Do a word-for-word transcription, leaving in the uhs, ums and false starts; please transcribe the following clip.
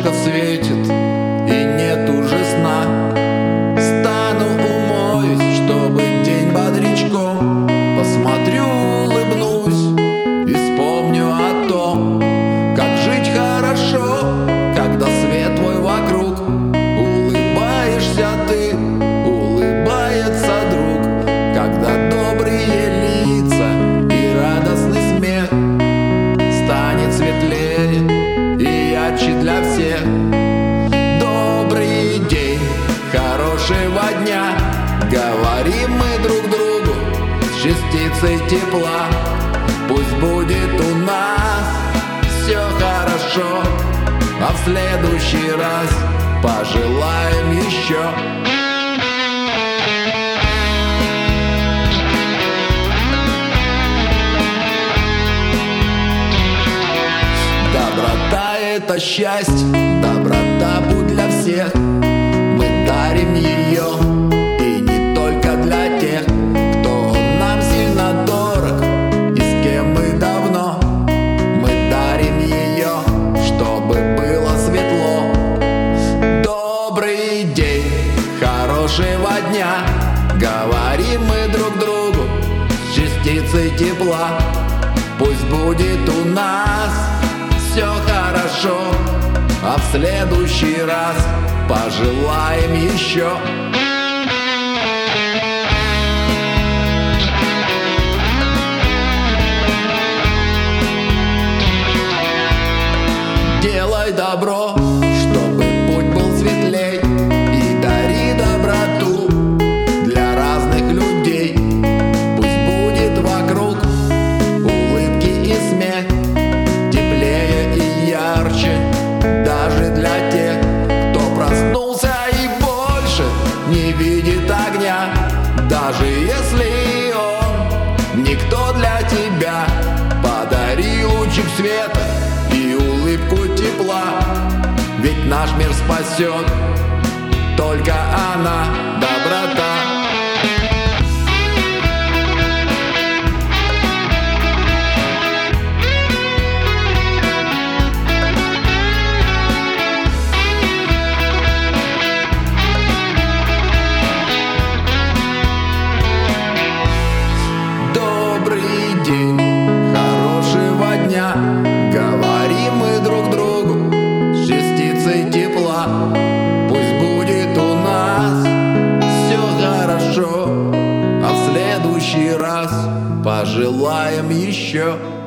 солнышко светит и нет уже сна. Стану, умоюсь, чтобы день бодрячком. Посмотрю, улыбнусь и вспомню о том, как жить хорошо, когда свет твой вокруг. Улыбаешься ты, улыбается друг, когда добрые лица и радостный смех станет светлее и ярче для всех. Добрый день, хорошего дня, говорим мы друг другу с частицей тепла. Пусть будет у нас все хорошо, а в следующий раз пожелаем еще. Доброта — это счастье, доброта будь для всех. Мы дарим ее, и не только для тех, кто нам сильно дорог и с кем мы давно. Мы дарим ее, чтобы было светло. Добрый день, хорошего дня, говорим мы друг другу с частицей тепла. Пусть будет у нас все хорошо, а в следующий раз пожелаем еще. Делай добро, чтобы путь был светлей, и дари доброту для разных людей. Пусть будет вокруг улыбки и смех, теплее и ярче даже для тех, кто проснулся и больше не видит огня. Даже если он никто для тебя, подари лучик света и улыбку тепла. Ведь наш мир спасет только она, доброта. Говорим мы друг другу с частицей тепла. Пусть будет у нас все хорошо, а в следующий раз пожелаем еще.